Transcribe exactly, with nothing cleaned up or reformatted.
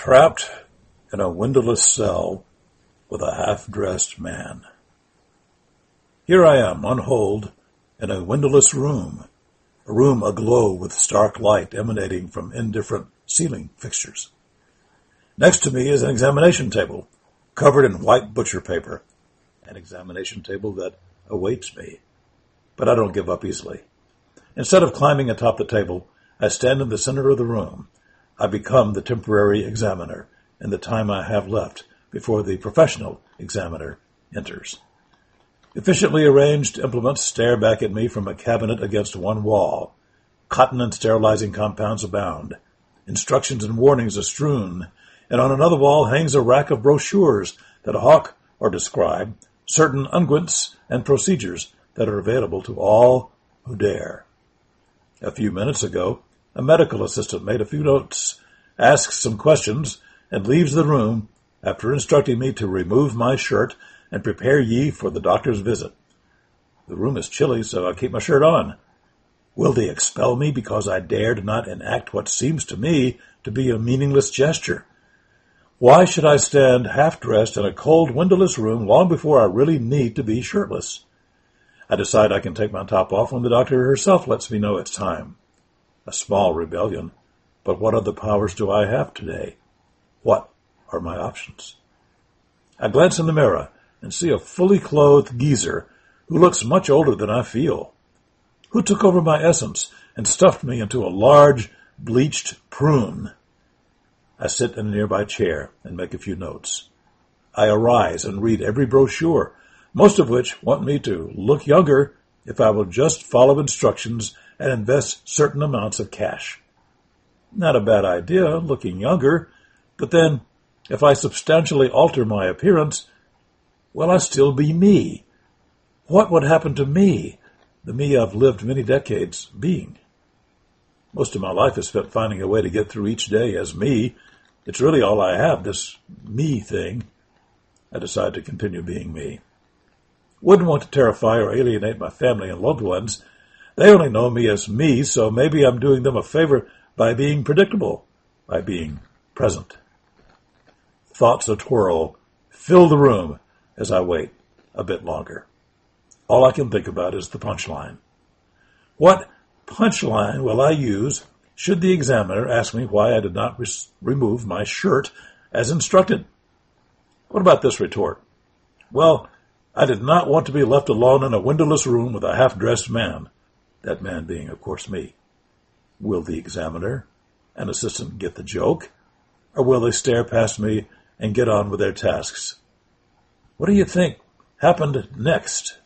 Trapped in a windowless cell with a half-dressed man. Here I am, on hold, in a windowless room, a room aglow with stark light emanating from indifferent ceiling fixtures. Next to me is an examination table, covered in white butcher paper, an examination table that awaits me. But I don't give up easily. Instead of climbing atop the table, I stand in the center of the room. I become the temporary examiner in the time I have left before the professional examiner enters. Efficiently arranged implements stare back at me from a cabinet against one wall. Cotton and sterilizing compounds abound. Instructions and warnings are strewn, and on another wall hangs a rack of brochures that hawk or describe certain unguents and procedures that are available to all who dare. A few minutes ago, a medical assistant made a few notes, asks some questions, and leaves the room after instructing me to remove my shirt and prepare ye for the doctor's visit. The room is chilly, so I keep my shirt on. Will they expel me because I dared not enact what seems to me to be a meaningless gesture? Why should I stand half-dressed in a cold, windowless room long before I really need to be shirtless? I decide I can take my top off when the doctor herself lets me know it's time. A small rebellion, but what other powers do I have today? What are my options? I glance in the mirror and see a fully clothed geezer who looks much older than I feel. Who took over my essence and stuffed me into a large, bleached prune? I sit in a nearby chair and make a few notes. I arise and read every brochure, most of which want me to look younger if I will just follow instructions and invest certain amounts of cash. Not a bad idea, looking younger, but then, if I substantially alter my appearance, will I still be me? What would happen to me, the me I've lived many decades being? Most of my life is spent finding a way to get through each day as me. It's really all I have, this me thing. I decide to continue being me. Wouldn't want to terrify or alienate my family and loved ones. They only know me as me, so maybe I'm doing them a favor by being predictable, by being present. Thoughts a-twirl fill the room as I wait a bit longer. All I can think about is the punchline. What punchline will I use should the examiner ask me why I did not res- remove my shirt as instructed? What about this retort? Well, I did not want to be left alone in a windowless room with a half-dressed man, that man being, of course, me. Will the examiner and assistant get the joke, or will they stare past me and get on with their tasks? What do you think happened next?